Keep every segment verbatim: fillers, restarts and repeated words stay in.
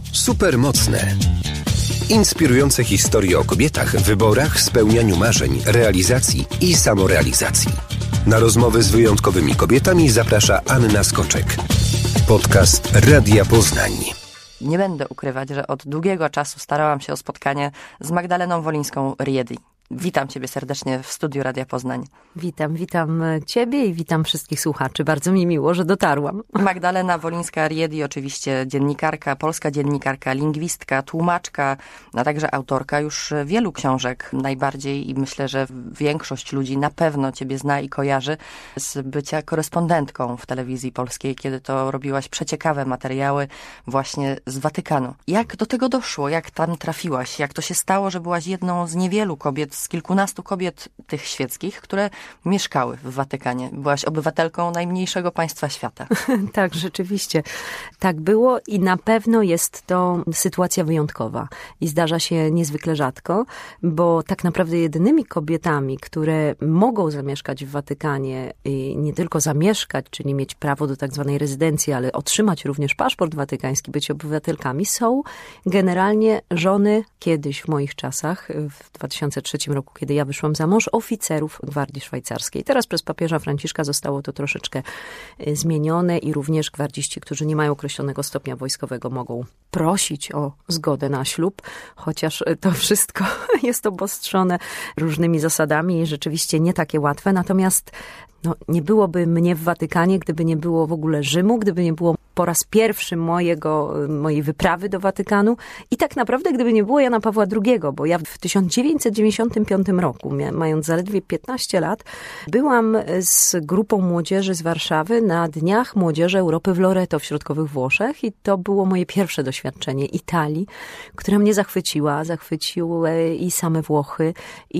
Supermocne. Inspirujące historie o kobietach, wyborach, spełnianiu marzeń, realizacji i samorealizacji. Na rozmowy z wyjątkowymi kobietami zaprasza Anna Skoczek. Podcast Radia Poznań. Nie będę ukrywać, że od długiego czasu starałam się o spotkanie z Magdaleną Wolińską-Riedi. Witam Ciebie serdecznie w studiu Radia Poznań. Witam, witam Ciebie i witam wszystkich słuchaczy. Bardzo mi miło, że dotarłam. Magdalena Wolińska-Riedi, oczywiście dziennikarka, polska dziennikarka, lingwistka, tłumaczka, a także autorka już wielu książek. Najbardziej i myślę, że większość ludzi na pewno Ciebie zna i kojarzy z bycia korespondentką w telewizji polskiej, kiedy to robiłaś przeciekawe materiały właśnie z Watykanu. Jak do tego doszło? Jak tam trafiłaś? Jak to się stało, że byłaś jedną z niewielu kobiet, z kilkunastu kobiet tych świeckich, które mieszkały w Watykanie? Byłaś obywatelką najmniejszego państwa świata. Tak, rzeczywiście. Tak było i na pewno jest to sytuacja wyjątkowa. I zdarza się niezwykle rzadko, bo tak naprawdę jedynymi kobietami, które mogą zamieszkać w Watykanie i nie tylko zamieszkać, czyli mieć prawo do tak zwanej rezydencji, ale otrzymać również paszport watykański, być obywatelkami, są generalnie żony kiedyś w moich czasach, w dwa tysiące trzecim roku, kiedy ja wyszłam za mąż, oficerów Gwardii Szwajcarskiej. Teraz przez papieża Franciszka zostało to troszeczkę zmienione i również gwardziści, którzy nie mają określonego stopnia wojskowego, mogą prosić o zgodę na ślub, chociaż to wszystko jest obostrzone różnymi zasadami i rzeczywiście nie takie łatwe. Natomiast no, nie byłoby mnie w Watykanie, gdyby nie było w ogóle Rzymu, gdyby nie było po raz pierwszy mojego, mojej wyprawy do Watykanu i tak naprawdę gdyby nie było Jana Pawła drugiego, bo ja w tysiąc dziewięćset dziewięćdziesiątym piątym roku, mając zaledwie piętnaście lat, byłam z grupą młodzieży z Warszawy na Dniach Młodzieży Europy w Loreto w środkowych Włoszech i to było moje pierwsze doświadczenie Italii, która mnie zachwyciła. Zachwyciły i same Włochy,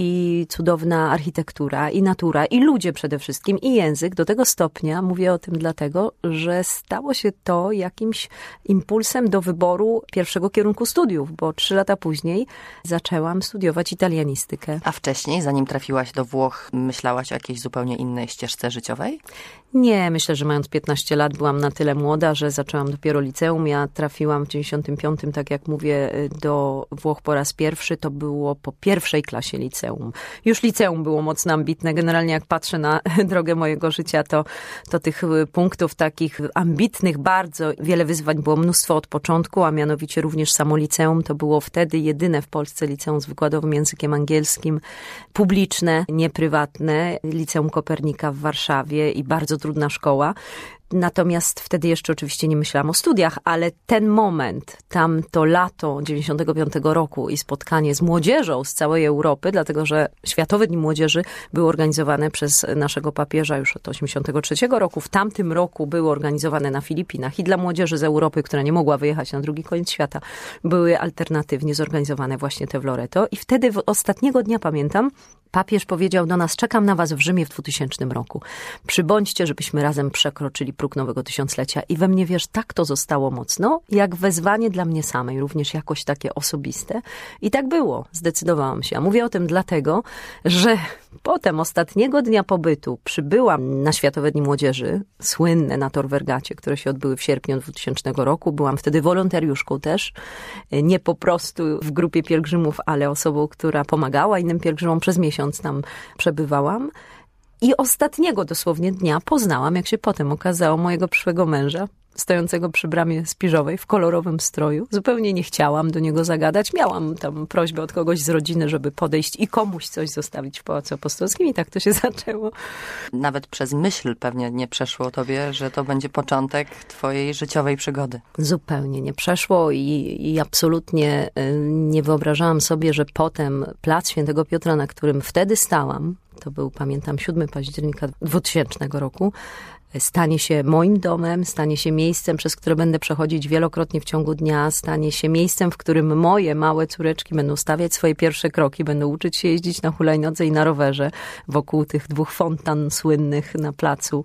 i cudowna architektura, i natura, i ludzie przede wszystkim, i język. Do tego stopnia mówię o tym dlatego, że stało się to jakimś impulsem do wyboru pierwszego kierunku studiów, bo trzy lata później zaczęłam studiować italianistykę. A wcześniej, zanim trafiłaś do Włoch, myślałaś o jakiejś zupełnie innej ścieżce życiowej? Nie, myślę, że mając piętnaście lat byłam na tyle młoda, że zaczęłam dopiero liceum. Ja trafiłam w dziewięćdziesiątym piątym, tak jak mówię, do Włoch po raz pierwszy. To było po pierwszej klasie liceum. Już liceum było mocno ambitne. Generalnie jak patrzę na drogę mojego życia, to, to tych punktów takich ambitnych bardzo wiele wyzwań było mnóstwo od początku, a mianowicie również samo liceum. To było wtedy jedyne w Polsce liceum z wykładowym językiem angielskim, publiczne, nieprywatne. Liceum Kopernika w Warszawie i bardzo trudna szkoła. Natomiast wtedy jeszcze oczywiście nie myślałam o studiach, ale ten moment, tamto lato dziewięćdziesiątego piątego roku i spotkanie z młodzieżą z całej Europy, dlatego że Światowe Dni Młodzieży były organizowane przez naszego papieża już od osiemdziesiątego trzeciego roku. W tamtym roku były organizowane na Filipinach i dla młodzieży z Europy, która nie mogła wyjechać na drugi koniec świata, były alternatywnie zorganizowane właśnie te w Loreto. I wtedy w ostatniego dnia, pamiętam, papież powiedział do nas: czekam na was w Rzymie w dwutysięcznym roku. Przybądźcie, żebyśmy razem przekroczyli próg nowego tysiąclecia. I we mnie, wiesz, tak to zostało mocno, jak wezwanie dla mnie samej, również jakoś takie osobiste. I tak było. Zdecydowałam się. A mówię o tym dlatego, że potem ostatniego dnia pobytu przybyłam na Światowe Dni Młodzieży, słynne na Tor Vergacie, które się odbyły w sierpniu dwutysięcznego roku. Byłam wtedy wolontariuszką też. Nie po prostu w grupie pielgrzymów, ale osobą, która pomagała innym pielgrzymom. Przez miesiąc tam przebywałam. I ostatniego dosłownie dnia poznałam, jak się potem okazało, mojego przyszłego męża, stojącego przy bramie spiżowej w kolorowym stroju. Zupełnie nie chciałam do niego zagadać. Miałam tam prośbę od kogoś z rodziny, żeby podejść i komuś coś zostawić w Pałacu Apostolskim i tak to się zaczęło. Nawet przez myśl pewnie nie przeszło tobie, że to będzie początek twojej życiowej przygody. Zupełnie nie przeszło i, i absolutnie nie wyobrażałam sobie, że potem Plac Świętego Piotra, na którym wtedy stałam, to był, pamiętam, siódmego października dwutysięcznego roku, stanie się moim domem, stanie się miejscem, przez które będę przechodzić wielokrotnie w ciągu dnia, stanie się miejscem, w którym moje małe córeczki będą stawiać swoje pierwsze kroki, będą uczyć się jeździć na hulajnodze i na rowerze wokół tych dwóch fontan słynnych na placu,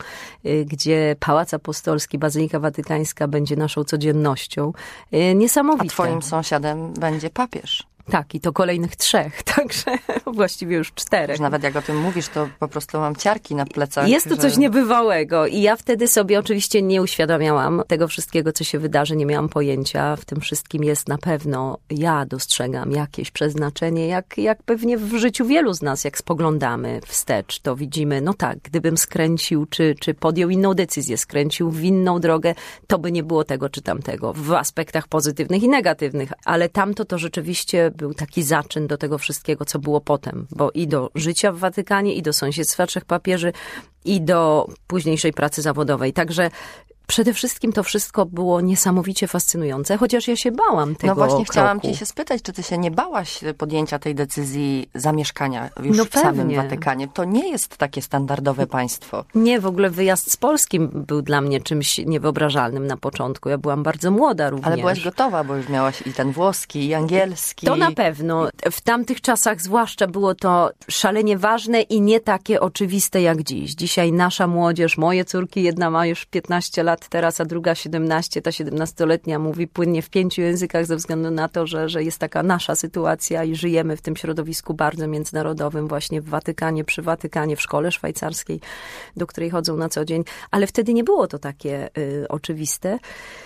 gdzie Pałac Apostolski, Bazylika Watykańska będzie naszą codziennością. Niesamowite. A twoim sąsiadem będzie papież. Tak, i to kolejnych trzech, także właściwie już czterech. Nawet jak o tym mówisz, to po prostu mam ciarki na plecach. Jest to że... coś niebywałego i ja wtedy sobie oczywiście nie uświadamiałam tego wszystkiego, co się wydarzy, nie miałam pojęcia. W tym wszystkim jest na pewno, ja dostrzegam jakieś przeznaczenie, jak, jak pewnie w życiu wielu z nas, jak spoglądamy wstecz, to widzimy, no tak, gdybym skręcił, czy, czy podjął inną decyzję, skręcił w inną drogę, to by nie było tego czy tamtego, w aspektach pozytywnych i negatywnych, ale tamto to rzeczywiście był taki zaczyn do tego wszystkiego, co było potem, bo i do życia w Watykanie, i do sąsiedztwa trzech papieży, i do późniejszej pracy zawodowej. Także przede wszystkim to wszystko było niesamowicie fascynujące, chociaż ja się bałam tego No właśnie kroku. chciałam cię się spytać, czy ty się nie bałaś podjęcia tej decyzji zamieszkania już no w samym pewnie. Watykanie? To nie jest takie standardowe państwo. Nie, w ogóle wyjazd z Polskim był dla mnie czymś niewyobrażalnym na początku. Ja byłam bardzo młoda również. Ale byłaś gotowa, bo już miałaś i ten włoski, i angielski. To na pewno. W tamtych czasach zwłaszcza było to szalenie ważne i nie takie oczywiste jak dziś. Dzisiaj nasza młodzież, moje córki, jedna ma już piętnaście lat teraz, a druga siedemnaście, ta siedemnastoletnia mówi płynnie w pięciu językach ze względu na to, że, że jest taka nasza sytuacja i żyjemy w tym środowisku bardzo międzynarodowym, właśnie w Watykanie, przy Watykanie, w szkole szwajcarskiej, do której chodzą na co dzień. Ale wtedy nie było to takie y, oczywiste.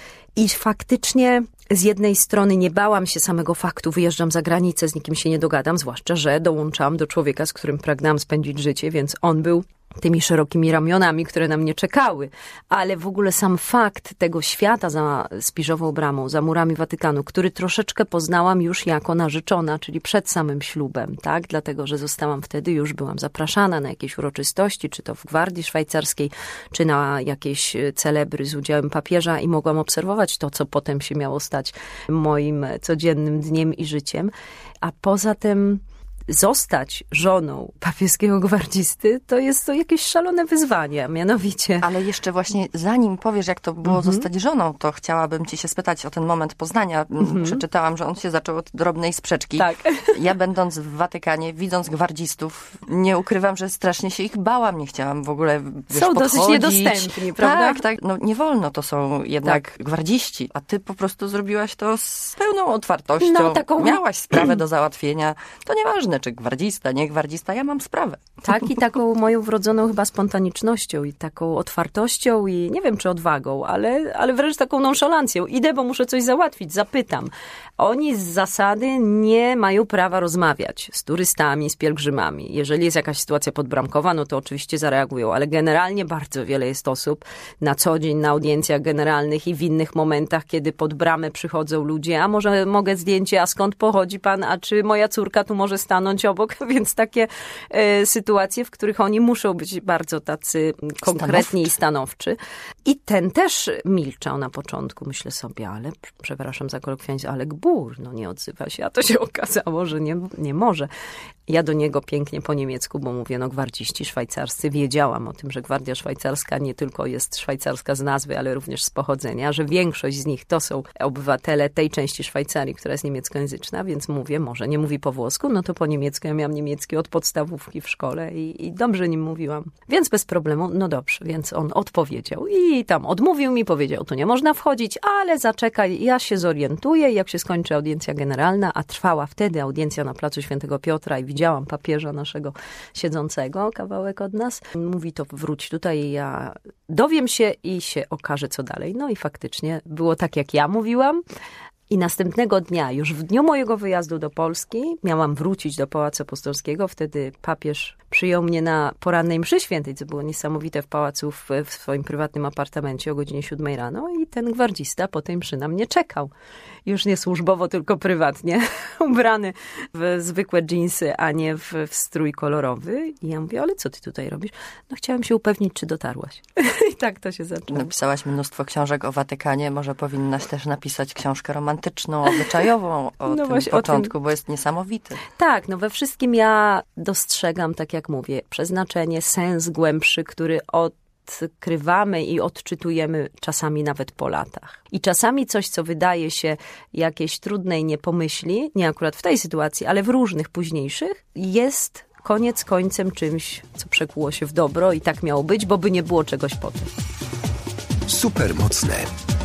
I faktycznie z jednej strony nie bałam się samego faktu, wyjeżdżam za granicę, z nikim się nie dogadam, zwłaszcza, że dołączałam do człowieka, z którym pragnęłam spędzić życie, więc on był tymi szerokimi ramionami, które na mnie czekały. Ale w ogóle sam fakt tego świata za Spiżową Bramą, za murami Watykanu, który troszeczkę poznałam już jako narzeczona, czyli przed samym ślubem, tak? Dlatego, że zostałam wtedy, już byłam zapraszana na jakieś uroczystości, czy to w Gwardii Szwajcarskiej, czy na jakieś celebry z udziałem papieża i mogłam obserwować to, co potem się miało stać moim codziennym dniem i życiem. A poza tym zostać żoną papieskiego gwardzisty, to jest to jakieś szalone wyzwanie, mianowicie. Ale jeszcze właśnie zanim powiesz, jak to było Mhm. zostać żoną, to chciałabym ci się spytać o ten moment poznania. Mhm. Przeczytałam, że on się zaczął od drobnej sprzeczki. Tak. Ja będąc w Watykanie, widząc gwardzistów, nie ukrywam, że strasznie się ich bałam. Nie chciałam w ogóle, wiesz, Są dosyć podchodzić. niedostępni, prawda? Tak, tak. No nie wolno, to są jednak tak. gwardziści. A ty po prostu zrobiłaś to z pełną otwartością. No, taką... Miałaś sprawę do załatwienia. To nieważne, czy gwardzista, nie gwardzista, ja mam sprawę. Tak, i taką moją wrodzoną chyba spontanicznością i taką otwartością i nie wiem, czy odwagą, ale, ale wręcz taką nonszalancją. Idę, bo muszę coś załatwić, zapytam. Oni z zasady nie mają prawa rozmawiać z turystami, z pielgrzymami. Jeżeli jest jakaś sytuacja podbramkowa, no to oczywiście zareagują, ale generalnie bardzo wiele jest osób na co dzień na audiencjach generalnych i w innych momentach, kiedy pod bramę przychodzą ludzie, a może mogę zdjęcie, a skąd pochodzi pan, a czy moja córka tu może stanąć obok, więc takie e, sytuacje, w których oni muszą być bardzo tacy konkretni i stanowczy. I ten też milczał na początku. Myślę sobie, ale przepraszam za kolokwializm, ale gbur, no nie odzywa się, a to się okazało, że nie, nie może. Ja do niego pięknie po niemiecku, bo mówię, no gwardziści szwajcarscy, wiedziałam o tym, że Gwardia Szwajcarska nie tylko jest szwajcarska z nazwy, ale również z pochodzenia, że większość z nich to są obywatele tej części Szwajcarii, która jest niemieckojęzyczna, więc mówię, może nie mówi po włosku, no to po niemiecku. Ja miałam niemiecki od podstawówki w szkole i, i dobrze nim mówiłam. Więc bez problemu, no dobrze, więc on odpowiedział i tam odmówił mi, powiedział, tu nie można wchodzić, ale zaczekaj, ja się zorientuję, jak się skończy audiencja generalna, a trwała wtedy audiencja na placu Świętego Piotra i widziałam papieża naszego siedzącego kawałek od nas. Mówi to wróć tutaj i ja dowiem się i się okaże co dalej. No i faktycznie było tak, jak ja mówiłam. I następnego dnia, już w dniu mojego wyjazdu do Polski, miałam wrócić do Pałacu Apostolskiego. Wtedy papież przyjął mnie na porannej mszy świętej, co było niesamowite w pałacu, w, w swoim prywatnym apartamencie o godzinie siódmej rano. I ten gwardzista po tej mszy na mnie czekał. Już nie służbowo, tylko prywatnie, ubrany w zwykłe dżinsy, a nie w, w strój kolorowy. I ja mówię, ale co ty tutaj robisz? No chciałam się upewnić, czy dotarłaś. I tak to się zaczęło. Napisałaś mnóstwo książek o Watykanie. Może powinnaś też napisać książkę romantyczną, obyczajową o no tym właśnie, początku, o tym... bo jest niesamowity. Tak, no we wszystkim ja dostrzegam, tak jak mówię, przeznaczenie, sens głębszy, który od odkrywamy i odczytujemy czasami nawet po latach. I czasami coś, co wydaje się jakieś trudne i nie pomyśli, nie akurat w tej sytuacji, ale w różnych późniejszych, jest koniec końcem czymś, co przekuło się w dobro i tak miało być, bo by nie było czegoś potem. Supermocne.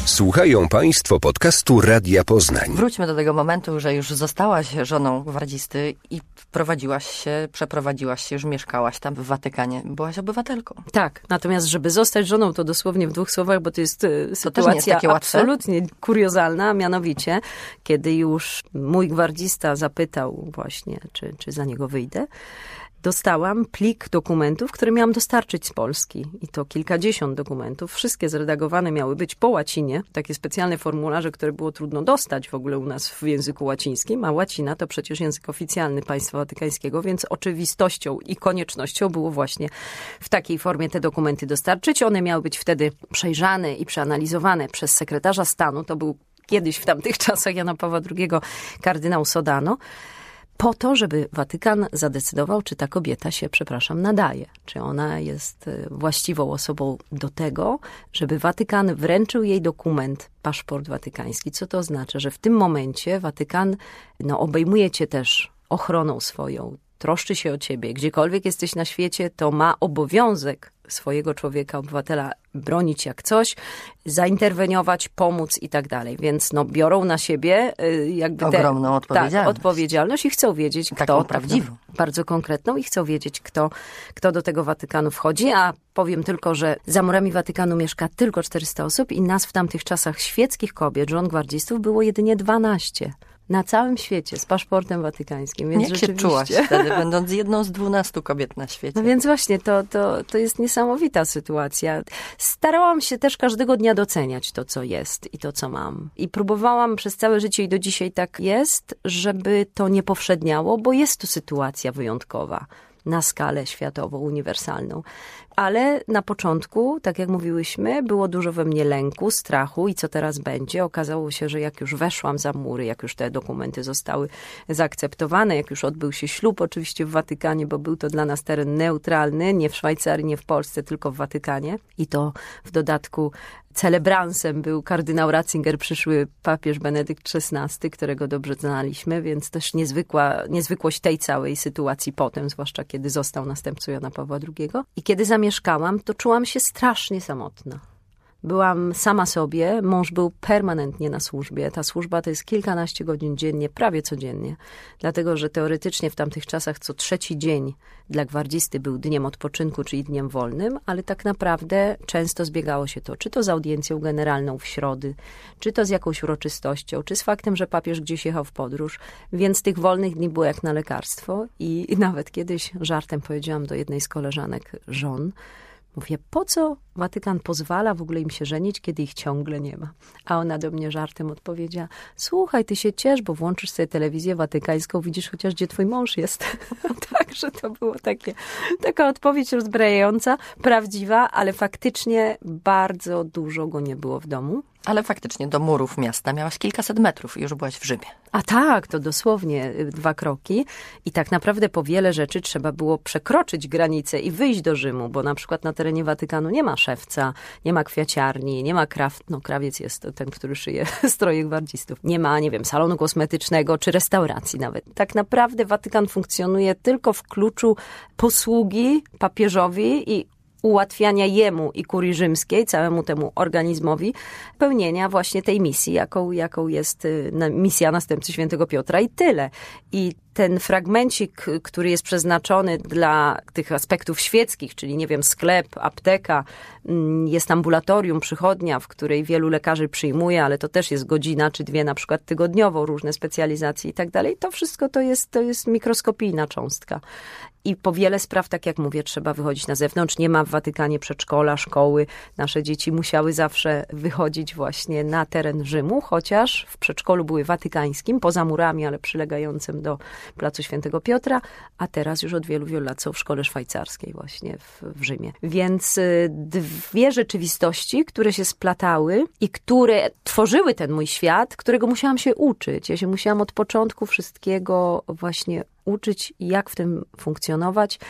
Słuchają Państwo podcastu Radia Poznań. Wróćmy do tego momentu, że już zostałaś żoną gwardzisty i wprowadziłaś się, przeprowadziłaś się, już mieszkałaś tam w Watykanie. Byłaś obywatelką. Tak, natomiast żeby zostać żoną, to dosłownie w dwóch słowach, bo to jest to sytuacja jest absolutnie kuriozalna, mianowicie, kiedy już mój gwardzista zapytał właśnie, czy, czy za niego wyjdę, dostałam plik dokumentów, które miałam dostarczyć z Polski. I to kilkadziesiąt dokumentów. Wszystkie zredagowane miały być po łacinie. Takie specjalne formularze, które było trudno dostać w ogóle u nas w języku łacińskim. A łacina to przecież język oficjalny Państwa Watykańskiego, więc oczywistością i koniecznością było właśnie w takiej formie te dokumenty dostarczyć. One miały być wtedy przejrzane i przeanalizowane przez sekretarza stanu. To był kiedyś w tamtych czasach Jana Pawła drugiego kardynał Sodano. Po to, żeby Watykan zadecydował, czy ta kobieta się, przepraszam, nadaje. Czy ona jest właściwą osobą do tego, żeby Watykan wręczył jej dokument, paszport watykański. Co to oznacza? Że w tym momencie Watykan no, obejmuje cię też ochroną swoją, troszczy się o ciebie. Gdziekolwiek jesteś na świecie, to ma obowiązek swojego człowieka, obywatela bronić jak coś, zainterweniować, pomóc i tak dalej. Więc no, biorą na siebie jakby tę ogromną odpowiedzialność. Tak, odpowiedzialność i chcą wiedzieć, taką kto, prawdziwą. Bardzo konkretną i chcą wiedzieć, kto, kto do tego Watykanu wchodzi, a powiem tylko, że za murami Watykanu mieszka tylko czterysta osób i nas w tamtych czasach świeckich kobiet, żon gwardzistów było jedynie dwanaście. Na całym świecie, z paszportem watykańskim. Więc Jak rzeczywiście... się czułaś wtedy, będąc jedną z dwunastu kobiet na świecie? No więc właśnie, to, to, to jest niesamowita sytuacja. Starałam się też każdego dnia doceniać to, co jest i to, co mam. I próbowałam przez całe życie i do dzisiaj tak jest, żeby to nie powszedniało, bo jest to sytuacja wyjątkowa na skalę światową, uniwersalną. Ale na początku, tak jak mówiłyśmy, było dużo we mnie lęku, strachu i co teraz będzie. Okazało się, że jak już weszłam za mury, jak już te dokumenty zostały zaakceptowane, jak już odbył się ślub oczywiście w Watykanie, bo był to dla nas teren neutralny, nie w Szwajcarii, nie w Polsce, tylko w Watykanie. I to w dodatku celebransem był kardynał Ratzinger, przyszły papież Benedykt szesnasty, którego dobrze znaliśmy, więc też niezwykła, niezwykłość tej całej sytuacji potem, zwłaszcza kiedy został następcą Jana Pawła drugiego. I kiedy zamieszkałam, to czułam się strasznie samotna. Byłam sama sobie, mąż był permanentnie na służbie. Ta służba to jest kilkanaście godzin dziennie, prawie codziennie. Dlatego, że teoretycznie w tamtych czasach co trzeci dzień dla gwardzisty był dniem odpoczynku, czyli dniem wolnym, ale tak naprawdę często zbiegało się to, czy to z audiencją generalną w środy, czy to z jakąś uroczystością, czy z faktem, że papież gdzieś jechał w podróż. Więc tych wolnych dni było jak na lekarstwo. I, i nawet kiedyś żartem powiedziałam do jednej z koleżanek żon, mówię, po co Watykan pozwala w ogóle im się żenić, kiedy ich ciągle nie ma? A ona do mnie żartem odpowiedziała, słuchaj, ty się ciesz, bo włączysz sobie telewizję watykańską, widzisz chociaż, gdzie twój mąż jest. Także to było takie, taka odpowiedź rozbrajająca, prawdziwa, ale faktycznie bardzo dużo go nie było w domu. Ale faktycznie do murów miasta miałaś kilkaset metrów i już byłaś w Rzymie. A tak, to dosłownie dwa kroki. I tak naprawdę po wiele rzeczy trzeba było przekroczyć granicę i wyjść do Rzymu, bo na przykład na terenie Watykanu nie ma szewca, nie ma kwiaciarni, nie ma kraw... No krawiec jest ten, który szyje stroje gwardzistów. Nie ma, nie wiem, salonu kosmetycznego czy restauracji nawet. Tak naprawdę Watykan funkcjonuje tylko w kluczu posługi papieżowi i ułatwiania jemu i kurii rzymskiej, całemu temu organizmowi, pełnienia właśnie tej misji, jaką, jaką jest misja następcy świętego Piotra i tyle. I ten fragmencik, który jest przeznaczony dla tych aspektów świeckich, czyli nie wiem, sklep, apteka, jest ambulatorium, przychodnia, w której wielu lekarzy przyjmuje, ale to też jest godzina czy dwie na przykład tygodniowo, różne specjalizacje i tak dalej. To wszystko to jest, to jest mikroskopijna cząstka. I po wiele spraw, tak jak mówię, trzeba wychodzić na zewnątrz. Nie ma w Watykanie przedszkola, szkoły. Nasze dzieci musiały zawsze wychodzić właśnie na teren Rzymu, chociaż w przedszkolu były watykańskim, poza murami, ale przylegającym do Placu Świętego Piotra, a teraz już od wielu, wielu lat są w szkole szwajcarskiej właśnie w, w Rzymie. Więc dwie rzeczywistości, które się splatały i które tworzyły ten mój świat, którego musiałam się uczyć. Ja się musiałam od początku wszystkiego właśnie uczyć, jak w tym funkcjonować.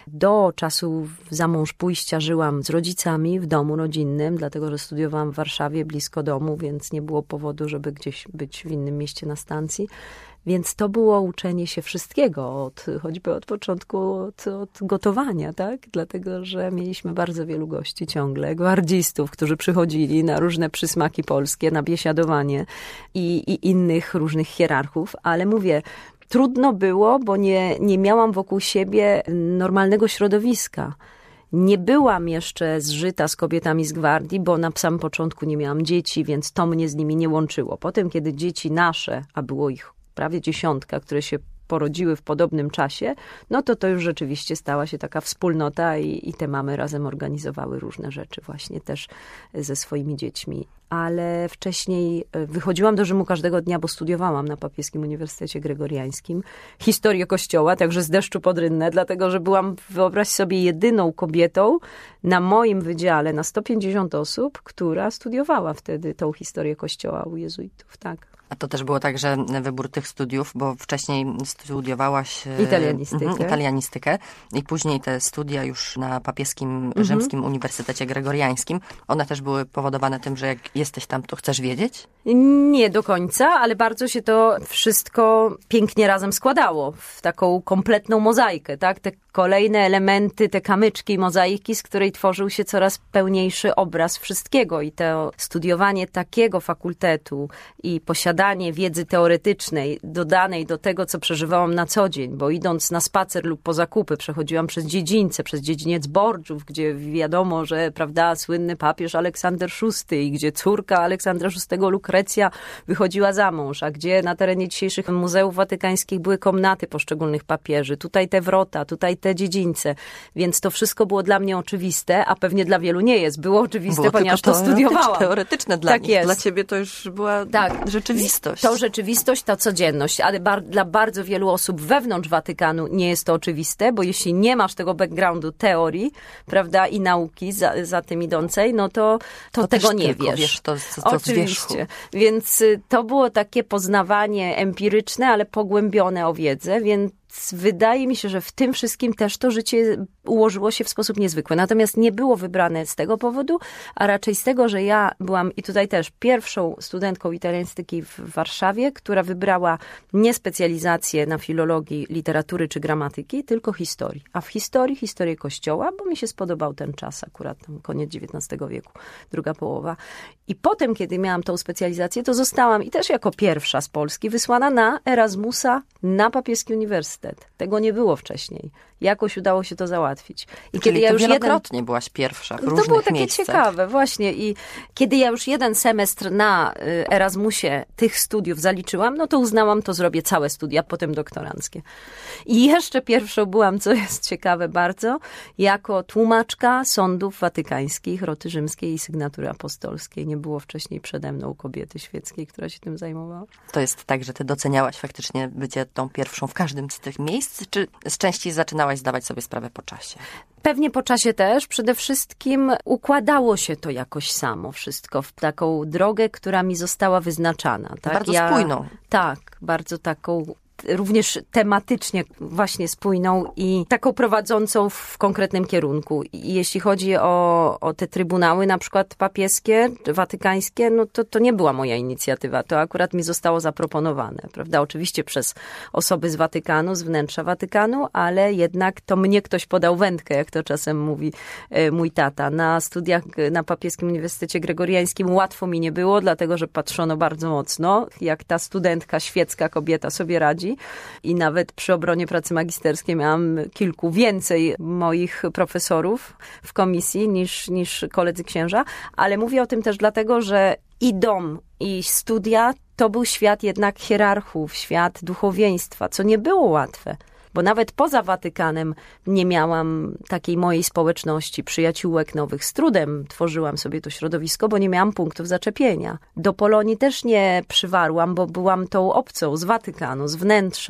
Do czasu za mąż pójścia żyłam z rodzicami w domu rodzinnym, dlatego że studiowałam w Warszawie blisko domu, więc nie było powodu, żeby gdzieś być w innym mieście na stacji. Więc to było uczenie się wszystkiego, od, choćby od początku, od, od gotowania, tak? Dlatego, że mieliśmy bardzo wielu gości ciągle, gwardzistów, którzy przychodzili na różne przysmaki polskie, na biesiadowanie i, i innych różnych hierarchów, ale mówię, trudno było, bo nie, nie miałam wokół siebie normalnego środowiska. Nie byłam jeszcze zżyta z kobietami z gwardii, bo na samym początku nie miałam dzieci, więc to mnie z nimi nie łączyło. Potem, kiedy dzieci nasze, a było ich prawie dziesiątka, które się porodziły w podobnym czasie, no to to już rzeczywiście stała się taka wspólnota i, i te mamy razem organizowały różne rzeczy właśnie też ze swoimi dziećmi. Ale wcześniej wychodziłam do Rzymu każdego dnia, bo studiowałam na Papieskim Uniwersytecie Gregoriańskim historię Kościoła, także z deszczu pod rynnę, dlatego że byłam, wyobraź sobie, jedyną kobietą na moim wydziale na sto pięćdziesiąt osób, która studiowała wtedy tą historię Kościoła u jezuitów, tak. A to też było tak, że wybór tych studiów, bo wcześniej studiowałaś italianistykę, mm, italianistykę i później te studia już na Papieskim mhm. Rzymskim Uniwersytecie Gregoriańskim, one też były powodowane tym, że jak jesteś tam, to chcesz wiedzieć? Nie do końca, ale bardzo się to wszystko pięknie razem składało w taką kompletną mozaikę, tak? Te kolejne elementy, te kamyczki mozaiki, z której tworzył się coraz pełniejszy obraz wszystkiego i to studiowanie takiego fakultetu i posiadanie wiedzy teoretycznej dodanej do tego, co przeżywałam na co dzień, bo idąc na spacer lub po zakupy przechodziłam przez dziedzińce, przez dziedziniec Borgiów, gdzie wiadomo, że, prawda, słynny papież Aleksander szósty i gdzie córka Aleksandra szóstego Lukrecja wychodziła za mąż, a gdzie na terenie dzisiejszych muzeów watykańskich były komnaty poszczególnych papieży, tutaj te wrota, tutaj te dziedzińce, więc to wszystko było dla mnie oczywiste, a pewnie dla wielu nie jest. Było oczywiste, było ponieważ to studiowałam. Teoretyczne dla tak nich. Jest. Dla ciebie to już była tak. rzeczywistość. To rzeczywistość, ta codzienność, ale bar- dla bardzo wielu osób wewnątrz Watykanu nie jest to oczywiste, bo jeśli nie masz tego backgroundu teorii, prawda, i nauki za, za tym idącej, no to, to, to tego nie wiesz. wiesz to, to, to Oczywiście. Więc to było takie poznawanie empiryczne, ale pogłębione o wiedzę, więc wydaje mi się, że w tym wszystkim też to życie ułożyło się w sposób niezwykły. Natomiast nie było wybrane z tego powodu, a raczej z tego, że ja byłam i tutaj też pierwszą studentką italianistyki w Warszawie, która wybrała nie specjalizację na filologii, literatury czy gramatyki, tylko historii. A w historii, historię Kościoła, bo mi się spodobał ten czas akurat, tam koniec dziewiętnastego wieku, druga połowa. I potem, kiedy miałam tą specjalizację, to zostałam i też jako pierwsza z Polski wysłana na Erasmusa na Papieski Uniwersytet. Tego nie było wcześniej. Jakoś udało się to załatwić. I Czyli kiedy ja już wielokrotnie jeden... byłaś pierwsza w to różnych było takie miejscach. ciekawe, właśnie. I kiedy ja już jeden semestr na Erasmusie tych studiów zaliczyłam, no to uznałam, to zrobię całe studia, potem doktoranckie. I jeszcze pierwszą byłam, co jest ciekawe bardzo, jako tłumaczka sądów watykańskich, roty rzymskiej i sygnatury apostolskiej. Nie było wcześniej przede mną kobiety świeckiej, która się tym zajmowała. To jest tak, że ty doceniałaś faktycznie bycie tą pierwszą w każdym z tych miejsc, czy z części zaczynałaś zdawać sobie sprawę po czasie? Pewnie po czasie też. Przede wszystkim układało się to jakoś samo wszystko w taką drogę, która mi została wyznaczana. Tak? Bardzo ja, spójną. Tak, bardzo taką również tematycznie właśnie spójną i taką prowadzącą w konkretnym kierunku. I jeśli chodzi o, o te trybunały na przykład papieskie, watykańskie, no to, to nie była moja inicjatywa. To akurat mi zostało zaproponowane, prawda? Oczywiście przez osoby z Watykanu, z wnętrza Watykanu, ale jednak to mnie ktoś podał wędkę, jak to czasem mówi mój tata. Na studiach na Papieskim Uniwersytecie Gregoriańskim łatwo mi nie było, dlatego że patrzono bardzo mocno, jak ta studentka, świecka kobieta sobie radzi. I nawet przy obronie pracy magisterskiej miałam kilku więcej moich profesorów w komisji niż, niż koledzy księża, ale mówię o tym też dlatego, że i dom, i studia to był świat jednak hierarchów, świat duchowieństwa, co nie było łatwe. Bo nawet poza Watykanem nie miałam takiej mojej społeczności, przyjaciółek nowych. Z trudem tworzyłam sobie to środowisko, bo nie miałam punktów zaczepienia. Do Polonii też nie przywarłam, bo byłam tą obcą z Watykanu, z wnętrza.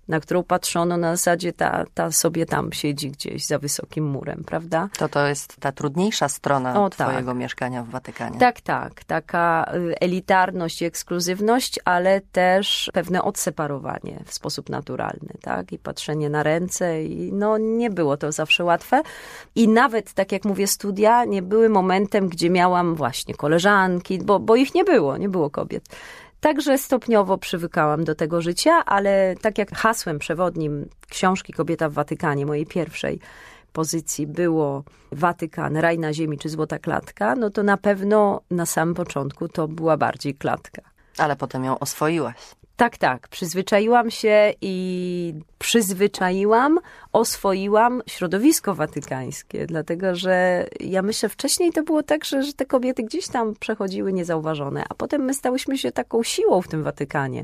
na którą patrzono na zasadzie ta, ta sobie tam siedzi gdzieś za wysokim murem, prawda? To to jest ta trudniejsza strona o, twojego tak. mieszkania w Watykanie. Tak, tak. Taka elitarność i ekskluzywność, ale też pewne odseparowanie w sposób naturalny, tak? I patrzenie na ręce i no nie było to zawsze łatwe. I nawet, tak jak mówię, studia nie były momentem, gdzie miałam właśnie koleżanki, bo, bo ich nie było, nie było kobiet. Także stopniowo przywykałam do tego życia, ale tak jak hasłem przewodnim książki Kobieta w Watykanie, mojej pierwszej pozycji było Watykan, raj na ziemi czy złota klatka, no to na pewno na samym początku to była bardziej klatka. Ale potem ją oswoiłaś. Tak, tak. Przyzwyczaiłam się i przyzwyczaiłam, oswoiłam środowisko watykańskie, dlatego że ja myślę, wcześniej to było tak, że, że te kobiety gdzieś tam przechodziły niezauważone, a potem my stałyśmy się taką siłą w tym Watykanie.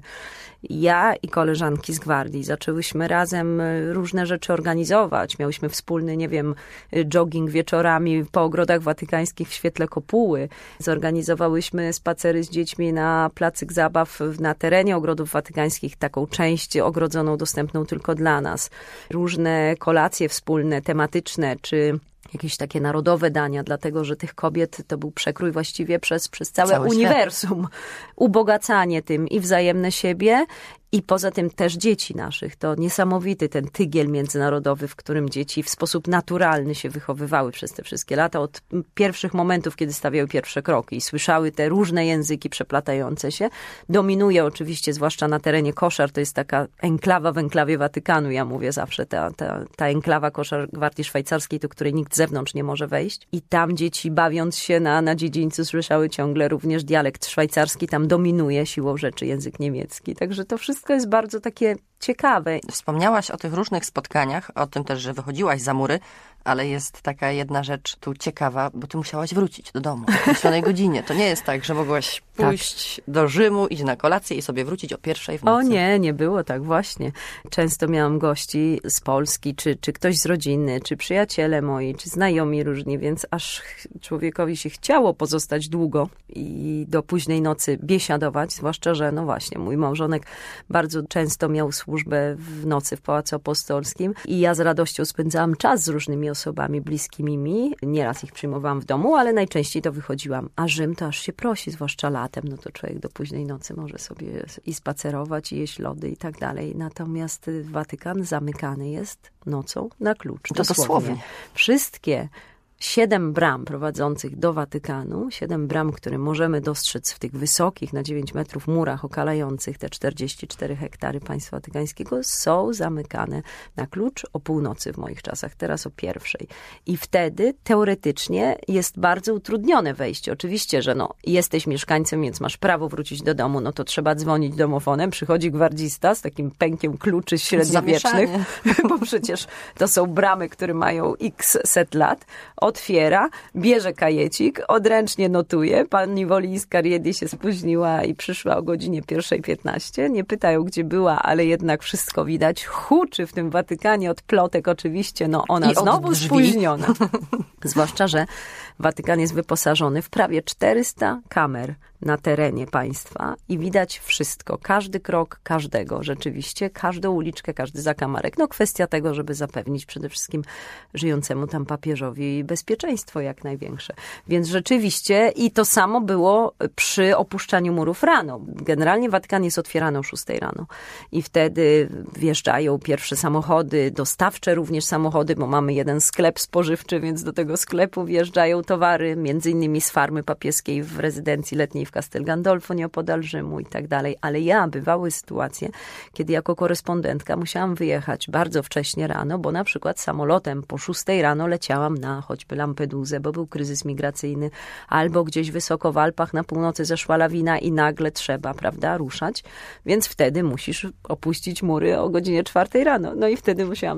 Ja i koleżanki z gwardii zaczęłyśmy razem różne rzeczy organizować. Miałyśmy wspólny, nie wiem, jogging wieczorami po ogrodach watykańskich w świetle kopuły. Zorganizowałyśmy spacery z dziećmi na placyk zabaw na terenie ogrodów watykańskich, taką część ogrodzoną, dostępną tylko dla nas. Różne kolacje wspólne, tematyczne, czy jakieś takie narodowe dania, dlatego że tych kobiet to był przekrój właściwie przez, przez całe Cały uniwersum. Świat. Ubogacanie tym i wzajemne siebie, i poza tym też dzieci naszych. To niesamowity ten tygiel międzynarodowy, w którym dzieci w sposób naturalny się wychowywały przez te wszystkie lata, od pierwszych momentów, kiedy stawiały pierwsze kroki i słyszały te różne języki przeplatające się. Dominuje oczywiście, zwłaszcza na terenie Koszar, to jest taka enklawa w enklawie Watykanu, ja mówię zawsze, ta, ta, ta enklawa Koszar Gwardii Szwajcarskiej, do której nikt z zewnątrz nie może wejść. I tam dzieci, bawiąc się na, na dziedzińcu, słyszały ciągle również dialekt szwajcarski, tam dominuje siłą rzeczy język niemiecki. Także to wszystko jest bardzo takie ciekawe. Wspomniałaś o tych różnych spotkaniach, o tym też, że wychodziłaś za mury, ale jest taka jedna rzecz tu ciekawa, bo ty musiałaś wrócić do domu o określonej godzinie. To nie jest tak, że mogłaś pójść tak. do Rzymu, iść na kolację i sobie wrócić o pierwszej w nocy. O nie, nie było tak właśnie. Często miałam gości z Polski, czy, czy ktoś z rodziny, czy przyjaciele moi, czy znajomi różni, więc aż człowiekowi się chciało pozostać długo i do późnej nocy biesiadować, zwłaszcza, że no właśnie, mój małżonek bardzo często miał służbę w nocy w Pałacu Apostolskim i ja z radością spędzałam czas z różnymi osobami bliskimi mi. Nieraz ich przyjmowałam w domu, ale najczęściej to wychodziłam. A Rzym to aż się prosi, zwłaszcza latem, no to człowiek do późnej nocy może sobie i spacerować, i jeść lody i tak dalej. Natomiast Watykan zamykany jest nocą na klucz. To dosłownie. dosłownie. Wszystkie siedem bram prowadzących do Watykanu, siedem bram, które możemy dostrzec w tych wysokich na dziewięć metrów murach okalających te czterdzieści cztery hektary państwa watykańskiego, są zamykane na klucz o północy w moich czasach, teraz o pierwszej. I wtedy teoretycznie jest bardzo utrudnione wejście. Oczywiście, że no, jesteś mieszkańcem, więc masz prawo wrócić do domu, no to trzeba dzwonić domofonem, przychodzi gwardzista z takim pękiem kluczy średniowiecznych, bo przecież to są bramy, które mają x set lat, otwiera, bierze kajecik, odręcznie notuje. Pani Wolińska Riedi się spóźniła i przyszła o godzinie pierwszej piętnaście. Nie pytają, gdzie była, ale jednak wszystko widać. Huczy w tym Watykanie od plotek oczywiście. No ona I znowu spóźniona. Zwłaszcza, że Watykan jest wyposażony w prawie czterysta kamer na terenie państwa i widać wszystko. Każdy krok każdego. Rzeczywiście każdą uliczkę, każdy zakamarek. No kwestia tego, żeby zapewnić przede wszystkim żyjącemu tam papieżowi bezpieczeństwo jak największe. Więc rzeczywiście i to samo było przy opuszczaniu murów rano. Generalnie Watykan jest otwierany o szóstej rano i wtedy wjeżdżają pierwsze samochody, dostawcze również samochody, bo mamy jeden sklep spożywczy, więc do tego sklepu wjeżdżają towary, między innymi z farmy papieskiej w rezydencji letniej w Castel Gandolfo, nieopodal Rzymu i tak dalej. Ale ja, bywały sytuacje, kiedy jako korespondentka musiałam wyjechać bardzo wcześnie rano, bo na przykład samolotem po szóstej rano leciałam na choćby Lampedusę, bo był kryzys migracyjny, albo gdzieś wysoko w Alpach na północy zeszła lawina i nagle trzeba, prawda, ruszać. Więc wtedy musisz opuścić mury o godzinie czwartej rano. No i wtedy musiałam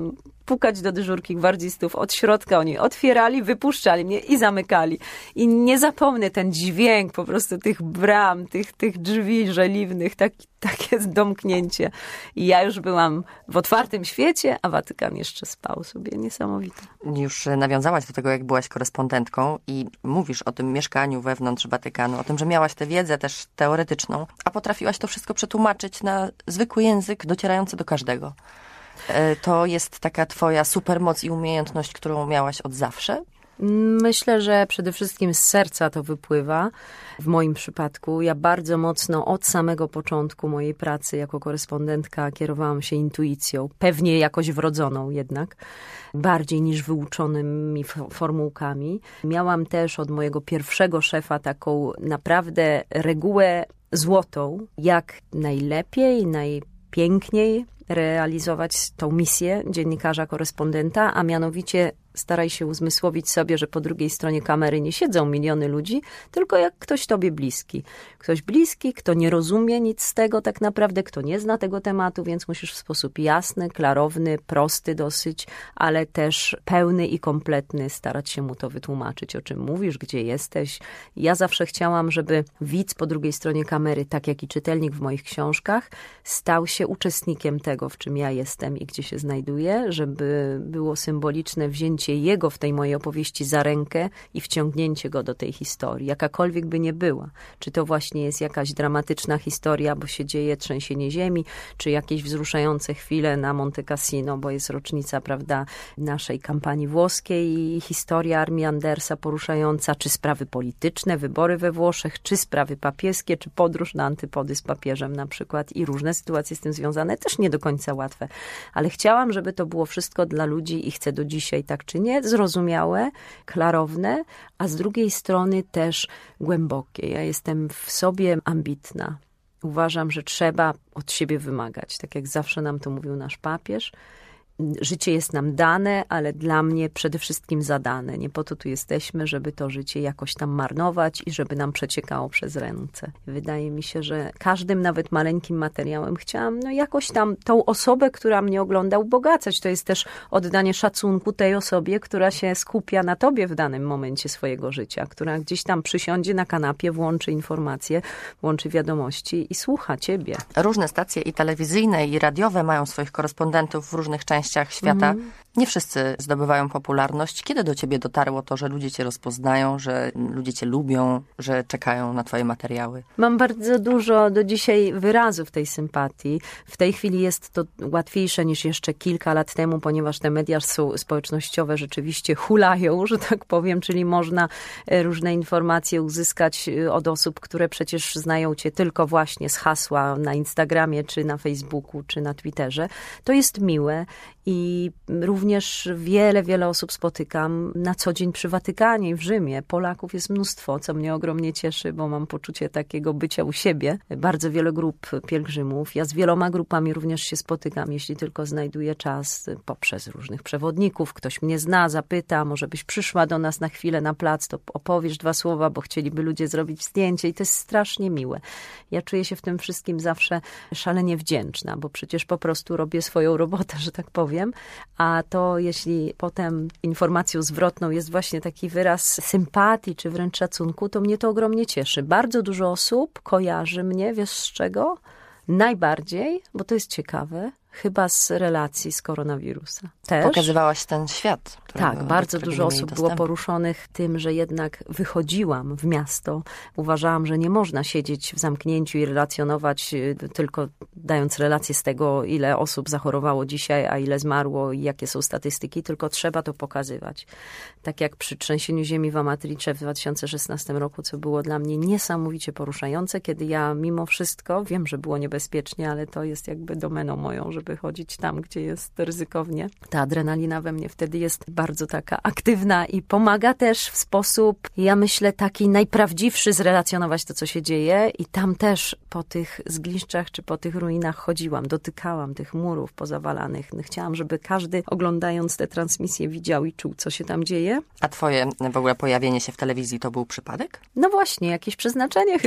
pukać do dyżurki gwardzistów od środka. Oni otwierali, wypuszczali mnie i zamykali. I nie zapomnę ten dźwięk po prostu tych bram, tych, tych drzwi żeliwnych, tak, takie domknięcie. I ja już byłam w otwartym świecie, a Watykan jeszcze spał sobie. Niesamowite. Już nawiązałaś do tego, jak byłaś korespondentką i mówisz o tym mieszkaniu wewnątrz Watykanu, o tym, że miałaś tę wiedzę też teoretyczną, a potrafiłaś to wszystko przetłumaczyć na zwykły język docierający do każdego. To jest taka twoja supermoc i umiejętność, którą miałaś od zawsze? Myślę, że przede wszystkim z serca to wypływa. W moim przypadku ja bardzo mocno od samego początku mojej pracy jako korespondentka kierowałam się intuicją, pewnie jakoś wrodzoną jednak, bardziej niż wyuczonymi formułkami. Miałam też od mojego pierwszego szefa taką naprawdę regułę złotą, jak najlepiej, najpiękniej realizować tą misję dziennikarza, korespondenta, a mianowicie staraj się uzmysłowić sobie, że po drugiej stronie kamery nie siedzą miliony ludzi, tylko jak ktoś tobie bliski. Ktoś bliski, kto nie rozumie nic z tego tak naprawdę, kto nie zna tego tematu, więc musisz w sposób jasny, klarowny, prosty dosyć, ale też pełny i kompletny starać się mu to wytłumaczyć, o czym mówisz, gdzie jesteś. Ja zawsze chciałam, żeby widz po drugiej stronie kamery, tak jak i czytelnik w moich książkach, stał się uczestnikiem tego, w czym ja jestem i gdzie się znajduję, żeby było symboliczne wzięcie jego w tej mojej opowieści za rękę i wciągnięcie go do tej historii, jakakolwiek by nie była. Czy to właśnie jest jakaś dramatyczna historia, bo się dzieje trzęsienie ziemi, czy jakieś wzruszające chwile na Monte Cassino, bo jest rocznica, prawda, naszej kampanii włoskiej i historia armii Andersa poruszająca, czy sprawy polityczne, wybory we Włoszech, czy sprawy papieskie, czy podróż na antypody z papieżem na przykład i różne sytuacje z tym związane, też nie do końca łatwe. Ale chciałam, żeby to było wszystko dla ludzi i chcę do dzisiaj tak czy nie, zrozumiałe, klarowne, a z drugiej strony też głębokie. Ja jestem w sobie ambitna. Uważam, że trzeba od siebie wymagać. Tak jak zawsze nam to mówił nasz papież. Życie jest nam dane, ale dla mnie przede wszystkim zadane. Nie po to tu jesteśmy, żeby to życie jakoś tam marnować i żeby nam przeciekało przez ręce. Wydaje mi się, że każdym, nawet maleńkim materiałem chciałam no jakoś tam tą osobę, która mnie ogląda, ubogacać. To jest też oddanie szacunku tej osobie, która się skupia na tobie w danym momencie swojego życia, która gdzieś tam przysiądzie na kanapie, włączy informacje, włączy wiadomości i słucha ciebie. Różne stacje i telewizyjne, i radiowe mają swoich korespondentów w różnych częściach świata. Mm. Nie wszyscy zdobywają popularność. Kiedy do ciebie dotarło to, że ludzie cię rozpoznają, że ludzie cię lubią, że czekają na twoje materiały? Mam bardzo dużo do dzisiaj wyrazów tej sympatii. W tej chwili jest to łatwiejsze niż jeszcze kilka lat temu, ponieważ te media społecznościowe rzeczywiście hulają, że tak powiem, czyli można różne informacje uzyskać od osób, które przecież znają cię tylko właśnie z hasła na Instagramie, czy na Facebooku, czy na Twitterze. To jest miłe i również wiele, wiele osób spotykam na co dzień przy Watykanie i w Rzymie. Polaków jest mnóstwo, co mnie ogromnie cieszy, bo mam poczucie takiego bycia u siebie. Bardzo wiele grup pielgrzymów. Ja z wieloma grupami również się spotykam, jeśli tylko znajduję czas poprzez różnych przewodników. Ktoś mnie zna, zapyta, może byś przyszła do nas na chwilę na plac, to opowiesz dwa słowa, bo chcieliby ludzie zrobić zdjęcie i to jest strasznie miłe. Ja czuję się w tym wszystkim zawsze szalenie wdzięczna, bo przecież po prostu robię swoją robotę, że tak powiem. A to jeśli potem informacją zwrotną jest właśnie taki wyraz sympatii, czy wręcz szacunku, to mnie to ogromnie cieszy. Bardzo dużo osób kojarzy mnie, wiesz z czego? Najbardziej, bo to jest ciekawe, chyba z relacji z koronawirusa. Też. Pokazywałaś ten świat. Tak, bardzo dużo osób było poruszonych tym, że jednak wychodziłam w miasto. Uważałam, że nie można siedzieć w zamknięciu i relacjonować tylko dając relacje z tego, ile osób zachorowało dzisiaj, a ile zmarło i jakie są statystyki, tylko trzeba to pokazywać. Tak jak przy trzęsieniu ziemi w Amatrice w dwa tysiące szesnastym roku, co było dla mnie niesamowicie poruszające, kiedy ja mimo wszystko, wiem, że było niebezpiecznie, ale to jest jakby domeną moją, żeby chodzić tam, gdzie jest ryzykownie. Ta adrenalina we mnie wtedy jest bardzo taka aktywna i pomaga też w sposób, ja myślę, taki najprawdziwszy zrelacjonować to, co się dzieje i tam też po tych zgliszczach czy po tych ruinach chodziłam, dotykałam tych murów pozawalanych. Chciałam, żeby każdy oglądając te transmisje widział i czuł, co się tam dzieje. A twoje w ogóle pojawienie się w telewizji to był przypadek? No właśnie, jakieś przeznaczenie chyba.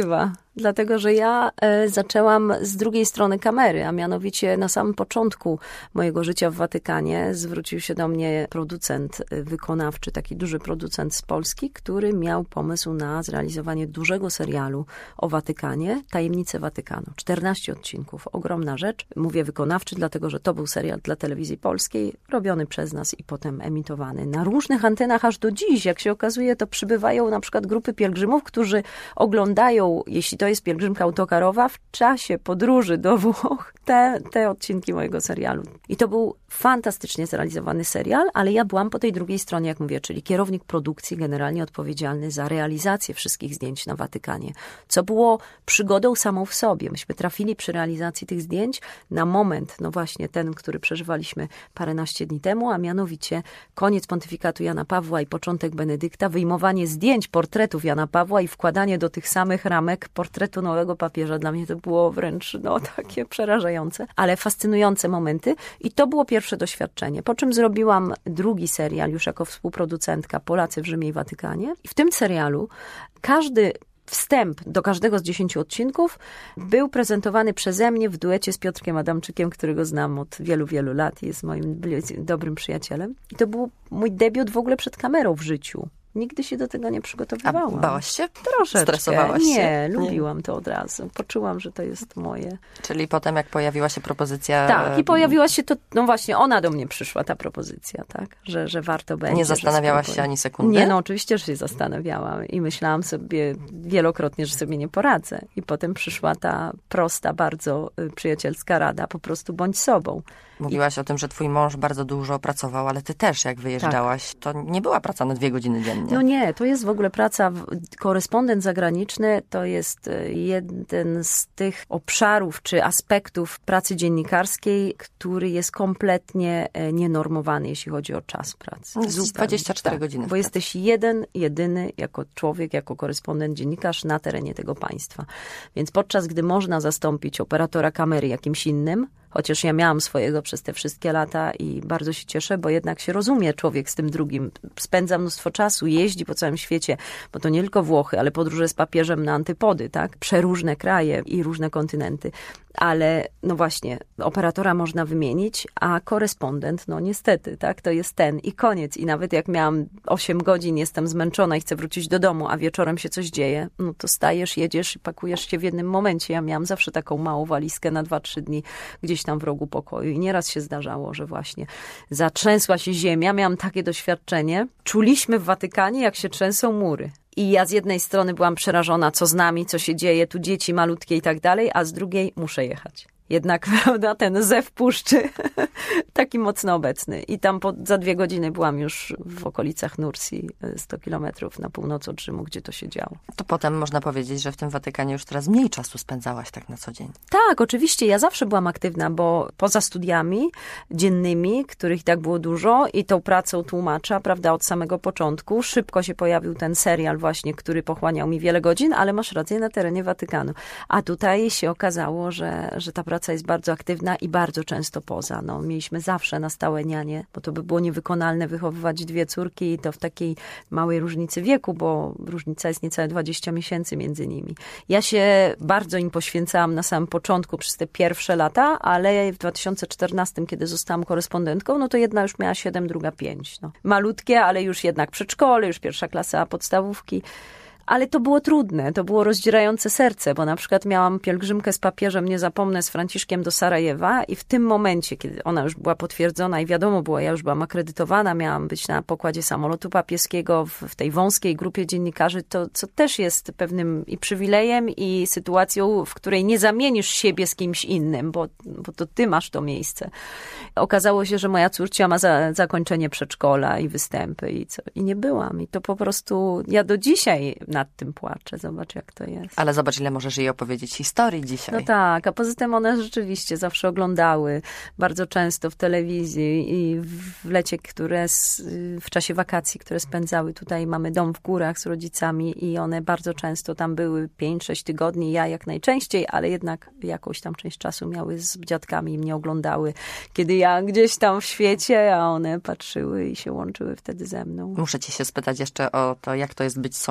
Dlatego, że ja e, zaczęłam z drugiej strony kamery, a mianowicie na samym początku mojego życia w Watykanie zwrócił się do mnie producent wykonawczy, taki duży producent z Polski, który miał pomysł na zrealizowanie dużego serialu o Watykanie, Tajemnice Watykanu. czternaście odcinków, ogromna rzecz. Mówię wykonawczy, dlatego, że to był serial dla telewizji polskiej, robiony przez nas i potem emitowany na różnych antenach aż do dziś. Jak się okazuje, to przybywają na przykład grupy pielgrzymów, którzy oglądają, jeśli to jest pielgrzymka autokarowa, w czasie podróży do Włoch te, te odcinki mojego serialu. I to był fantastycznie zrealizowany serial, ale ja byłam po tej drugiej stronie, jak mówię, czyli kierownik produkcji, generalnie odpowiedzialny za realizację wszystkich zdjęć na Watykanie, co było przygodą samą w sobie. Myśmy trafili przy realizacji tych zdjęć na moment, no właśnie ten, który przeżywaliśmy paręnaście dni temu, a mianowicie koniec pontyfikatu Jana Pawła i początek Benedykta, wyjmowanie zdjęć portretów Jana Pawła i wkładanie do tych samych ramek portretu nowego papieża. Dla mnie to było wręcz no, takie przerażające, ale fascynujące momenty i to było pierwsze doświadczenie. Po czym zrobiłam drugi serial już jako współproducentka Polacy w Rzymie i Watykanie. I w tym serialu każdy wstęp do każdego z dziesięciu odcinków był prezentowany przeze mnie w duecie z Piotrkiem Adamczykiem, którego znam od wielu, wielu lat i jest moim dobrym przyjacielem. I to był mój debiut w ogóle przed kamerą w życiu. Nigdy się do tego nie przygotowywałam. A bałaś się? Troszeczkę. Stresowałaś się? Nie, lubiłam nie. to od razu. Poczułam, że to jest moje. Czyli potem jak pojawiła się propozycja... Tak, i pojawiła się to, no właśnie, ona do mnie przyszła, ta propozycja, tak, że, że warto będzie. Nie zastanawiałaś się ani sekundy? Nie, no oczywiście, że się zastanawiałam i myślałam sobie wielokrotnie, że sobie nie poradzę. I potem przyszła ta prosta, bardzo przyjacielska rada, po prostu bądź sobą. Mówiłaś o tym, że twój mąż bardzo dużo pracował, ale ty też, jak wyjeżdżałaś, tak. to nie była praca na dwie godziny dziennie. No nie, to jest w ogóle praca, korespondent zagraniczny to jest jeden z tych obszarów czy aspektów pracy dziennikarskiej, który jest kompletnie nienormowany, jeśli chodzi o czas pracy. Zupełnie. dwadzieścia cztery tak, godziny. Bo jesteś jeden, jedyny jako człowiek, jako korespondent, dziennikarz na terenie tego państwa. Więc podczas gdy można zastąpić operatora kamery jakimś innym, chociaż ja miałam swojego przez te wszystkie lata i bardzo się cieszę, bo jednak się rozumie człowiek z tym drugim. Spędza mnóstwo czasu, jeździ po całym świecie, bo to nie tylko Włochy, ale podróże z papieżem na antypody, tak? Przeróżne kraje i różne kontynenty. Ale no właśnie, operatora można wymienić, a korespondent, no niestety, tak? To jest ten i koniec. I nawet jak miałam osiem godzin, jestem zmęczona i chcę wrócić do domu, a wieczorem się coś dzieje, no to stajesz, jedziesz i pakujesz się w jednym momencie. Ja miałam zawsze taką małą walizkę na dwa, trzy dni gdzieś tam w rogu pokoju i nieraz się zdarzało, że właśnie zatrzęsła się ziemia. Miałam takie doświadczenie. Czuliśmy w Watykanie, jak się trzęsą mury. I ja z jednej strony byłam przerażona, co z nami, co się dzieje, tu dzieci malutkie i tak dalej, a z drugiej muszę jechać. Jednak, prawda, ten zew puszczy taki mocno obecny. I tam po, za dwie godziny byłam już w okolicach Nursi, sto kilometrów na północ od Rzymu, gdzie to się działo. To potem można powiedzieć, że w tym Watykanie już teraz mniej czasu spędzałaś tak na co dzień. Tak, oczywiście. Ja zawsze byłam aktywna, bo poza studiami dziennymi, których i tak było dużo, i tą pracą tłumacza, prawda, od samego początku, szybko się pojawił ten serial właśnie, który pochłaniał mi wiele godzin, ale masz rację, na terenie Watykanu. A tutaj się okazało, że, że ta praca jest bardzo aktywna i bardzo często poza. No, mieliśmy zawsze na stałe nianie, bo to by było niewykonalne wychowywać dwie córki i to w takiej małej różnicy wieku, bo różnica jest niecałe dwadzieścia miesięcy między nimi. Ja się bardzo im poświęcałam na samym początku przez te pierwsze lata, ale w dwa tysiące czternastym, kiedy zostałam korespondentką, no to jedna już miała siedem, druga pięć. No. Malutkie, ale już jednak przedszkole, już pierwsza klasa podstawówki. Ale to było trudne, to było rozdzierające serce, bo na przykład miałam pielgrzymkę z papieżem, nie zapomnę, z Franciszkiem do Sarajewa i w tym momencie, kiedy ona już była potwierdzona i wiadomo było, ja już byłam akredytowana, miałam być na pokładzie samolotu papieskiego w, w tej wąskiej grupie dziennikarzy, to co też jest pewnym i przywilejem i sytuacją, w której nie zamienisz siebie z kimś innym, bo, bo to ty masz to miejsce. Okazało się, że moja córcia ma za, zakończenie przedszkola i występy i co. I nie byłam. I to po prostu, ja do dzisiaj nad tym płaczę. Zobacz, jak to jest. Ale zobacz, ile możesz jej opowiedzieć historii dzisiaj. No tak, a poza tym one rzeczywiście zawsze oglądały bardzo często w telewizji i w lecie, które z, w czasie wakacji, które spędzały tutaj. Mamy dom w górach z rodzicami i one bardzo często tam były pięć sześć tygodni. Ja jak najczęściej, ale jednak jakąś tam część czasu miały z dziadkami i mnie oglądały. Kiedy ja gdzieś tam w świecie, a one patrzyły i się łączyły wtedy ze mną. Muszę cię się spytać jeszcze o to, jak to jest być sąsiadką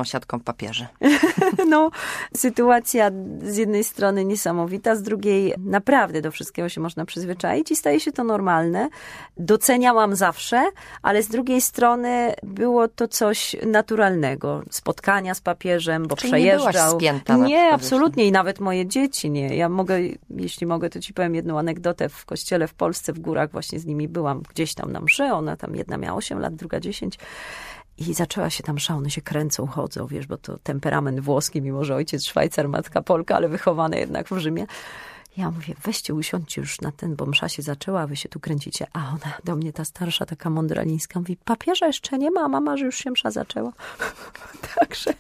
papieży? No, sytuacja z jednej strony niesamowita, z drugiej naprawdę do wszystkiego się można przyzwyczaić i staje się to normalne. Doceniałam zawsze, ale z drugiej strony było to coś naturalnego. Spotkania z papieżem, bo Czyli przejeżdżał. nie byłaś spięta na Nie, absolutnie. I nawet moje dzieci nie. Ja mogę, jeśli mogę, to ci powiem jedną anegdotę. W kościele w Polsce, w górach właśnie z nimi byłam gdzieś tam na mszy. Ona tam jedna miała osiem lat, druga dziesięć. I zaczęła się tam msza, one się kręcą, chodzą, wiesz, bo to temperament włoski, mimo że ojciec Szwajcar, matka Polka, ale wychowane jednak w Rzymie. Ja mówię, weźcie, usiądźcie już na ten, bo msza się zaczęła, a wy się tu kręcicie. A ona do mnie, ta starsza, taka mądralińska, mówi, papieża jeszcze nie ma, a mama, że już się msza zaczęła. Także...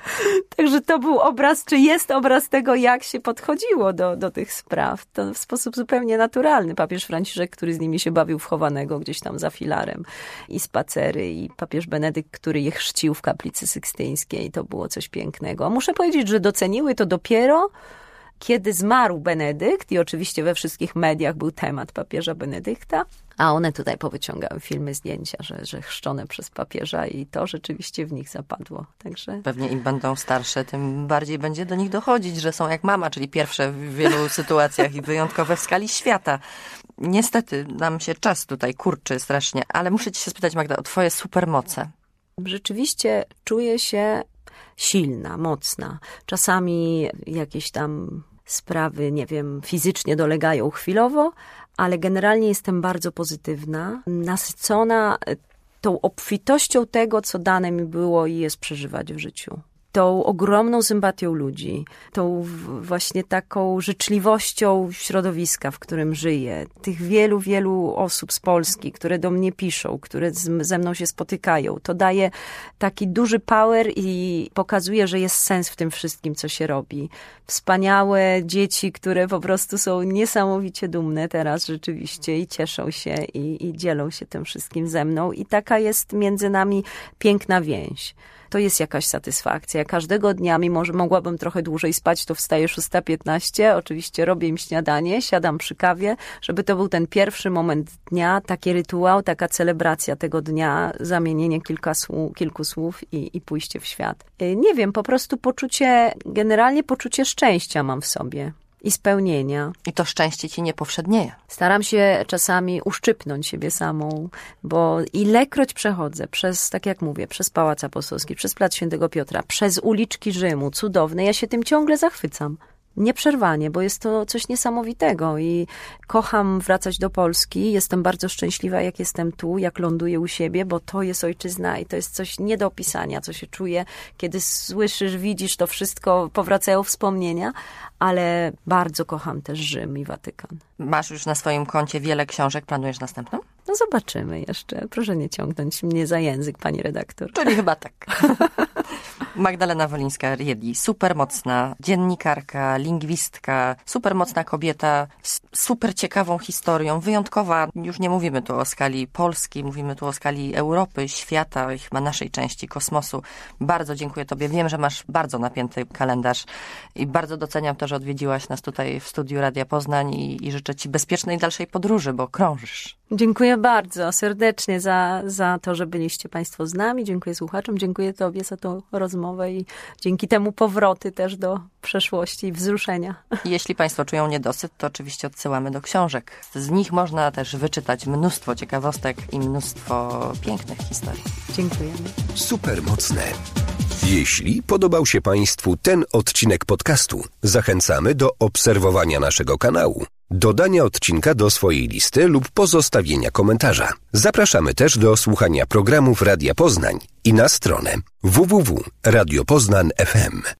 Także to był obraz, czy jest obraz tego, jak się podchodziło do, do tych spraw. To w sposób zupełnie naturalny. Papież Franciszek, który z nimi się bawił w chowanego gdzieś tam za filarem i spacery, i papież Benedykt, który je chrzcił w kaplicy sykstyńskiej. To było coś pięknego. Muszę powiedzieć, że doceniły to dopiero, kiedy zmarł Benedykt i oczywiście we wszystkich mediach był temat papieża Benedykta, a one tutaj powyciągały filmy, zdjęcia, że, że chrzczone przez papieża i to rzeczywiście w nich zapadło. Także... Pewnie im będą starsze, tym bardziej będzie do nich dochodzić, że są jak mama, czyli pierwsze w wielu sytuacjach i wyjątkowe w skali świata. Niestety nam się czas tutaj kurczy strasznie, ale muszę ci się spytać, Magda, o twoje supermoce. Rzeczywiście czuję się silna, mocna. Czasami jakieś tam sprawy, nie wiem, fizycznie dolegają chwilowo, ale generalnie jestem bardzo pozytywna, nasycona tą obfitością tego, co dane mi było i jest przeżywać w życiu. Tą ogromną sympatią ludzi, tą właśnie taką życzliwością środowiska, w którym żyję. Tych wielu, wielu osób z Polski, które do mnie piszą, które z, ze mną się spotykają. To daje taki duży power i pokazuje, że jest sens w tym wszystkim, co się robi. Wspaniałe dzieci, które po prostu są niesamowicie dumne teraz rzeczywiście i cieszą się i, i dzielą się tym wszystkim ze mną. I taka jest między nami piękna więź. To jest jakaś satysfakcja. Każdego dnia, mimo że mogłabym trochę dłużej spać, to wstaję szósta piętnaście, oczywiście robię im śniadanie, siadam przy kawie, żeby to był ten pierwszy moment dnia, taki rytuał, taka celebracja tego dnia, zamienienie kilka słów, kilku słów i, i pójście w świat. Nie wiem, po prostu poczucie, generalnie poczucie szczęścia mam w sobie. I spełnienia. I to szczęście ci nie powszednieje. Staram się czasami uszczypnąć siebie samą, bo ilekroć przechodzę przez, tak jak mówię, przez Pałac Apostolski, przez Plac Świętego Piotra, przez uliczki Rzymu, cudowne, ja się tym ciągle zachwycam. Nieprzerwanie, bo jest to coś niesamowitego i kocham wracać do Polski. Jestem bardzo szczęśliwa, jak jestem tu, jak ląduję u siebie, bo to jest ojczyzna i to jest coś nie do opisania, co się czuje, kiedy słyszysz, widzisz to wszystko, powracają wspomnienia, ale bardzo kocham też Rzym i Watykan. Masz już na swoim koncie wiele książek, planujesz następną? No zobaczymy jeszcze. Proszę nie ciągnąć mnie za język, pani redaktor. Czyli chyba tak. Magdalena Wolińska-Riedi, supermocna dziennikarka, lingwistka, supermocna kobieta z super ciekawą historią, wyjątkowa. Już nie mówimy tu o skali Polski, mówimy tu o skali Europy, świata, chyba naszej części kosmosu. Bardzo dziękuję tobie. Wiem, że masz bardzo napięty kalendarz i bardzo doceniam to, że odwiedziłaś nas tutaj w studiu Radia Poznań i, i życzę ci bezpiecznej dalszej podróży, bo krążysz. Dziękuję bardzo serdecznie za, za to, że byliście państwo z nami. Dziękuję słuchaczom, dziękuję tobie za tą rozmowę i dzięki temu powroty też do przeszłości i wzruszenia. Jeśli państwo czują niedosyt, to oczywiście odsyłamy do książek. Z nich można też wyczytać mnóstwo ciekawostek i mnóstwo pięknych historii. Dziękujemy. Supermocne. Jeśli podobał się państwu ten odcinek podcastu, zachęcamy do obserwowania naszego kanału, dodania odcinka do swojej listy lub pozostawienia komentarza. Zapraszamy też do słuchania programów Radia Poznań i na stronę w w w kropka radio poznań kropka f m.